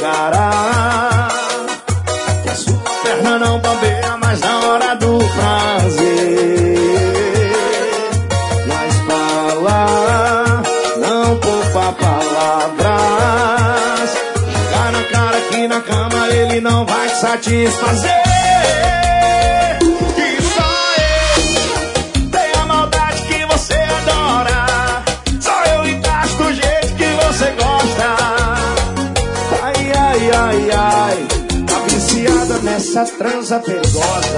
cara. Que a sua perna não bambeia mais na hora do prazer. Mas fala, não poupa palavras. Jogar na cara que na cama ele não vai te satisfazer. Que só eu tenho a maldade que você adora. Só eu encaixo do jeito que você gosta. Ai, ai, ai, ai, tá viciada nessa transa perigosa.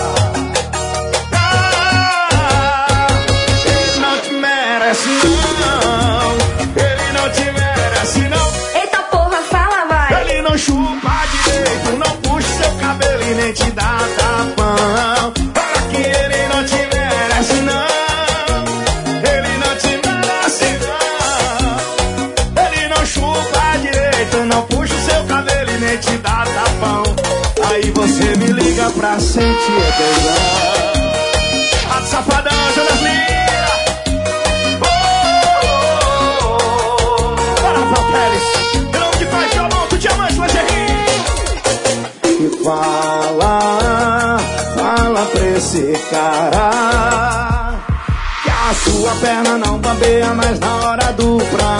Ele não te merece não. Ele não te merece não. Eita porra, fala, vai. Ele não chupa direito, não puxa seu cabelo e nem te dá tapão. Fala que ele não te merece não. Ele não te merece não. Ele não chupa direito, não puxa seu cabelo e nem te dá tapão. Aí você me liga pra sentir tesão. A safadão, Jonas Lira. Para pra Pérez. Não que faz violão do diamante, lingerie. E fala, fala pra esse cara que a sua perna não bambeia mais na hora do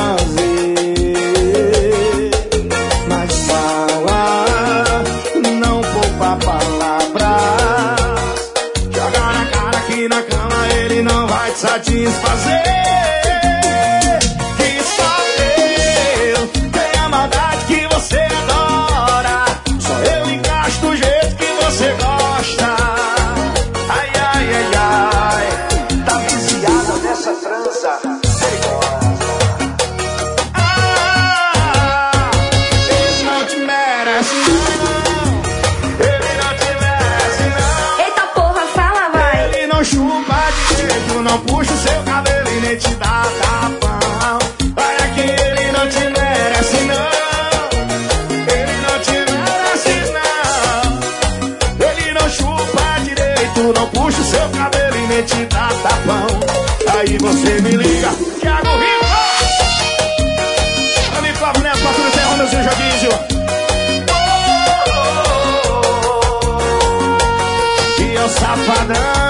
prazer. Mas fala, não poupa palavras. Joga na cara que na cama ele não vai te satisfazer. Que só eu tenho a maldade que você adora. Só eu encaixo do jeito que você gosta. Ai, ai, ai, ai, tá viciada nessa trança perigosa. Ele não te merece não. Ele não te merece não. Eita porra, fala, vai. Ele não chupa direito, não puxa o seu cabelo e nem te dá tapão. Olha que ele não te merece não. Ele não te merece não. Ele não chupa direito, não puxa o seu cabelo e nem te dá tapão. Aí você me liga, Thiago Rico. Amigo Flávio Neto, Arthur Serra, meu senhor Jodísio. E o safadão.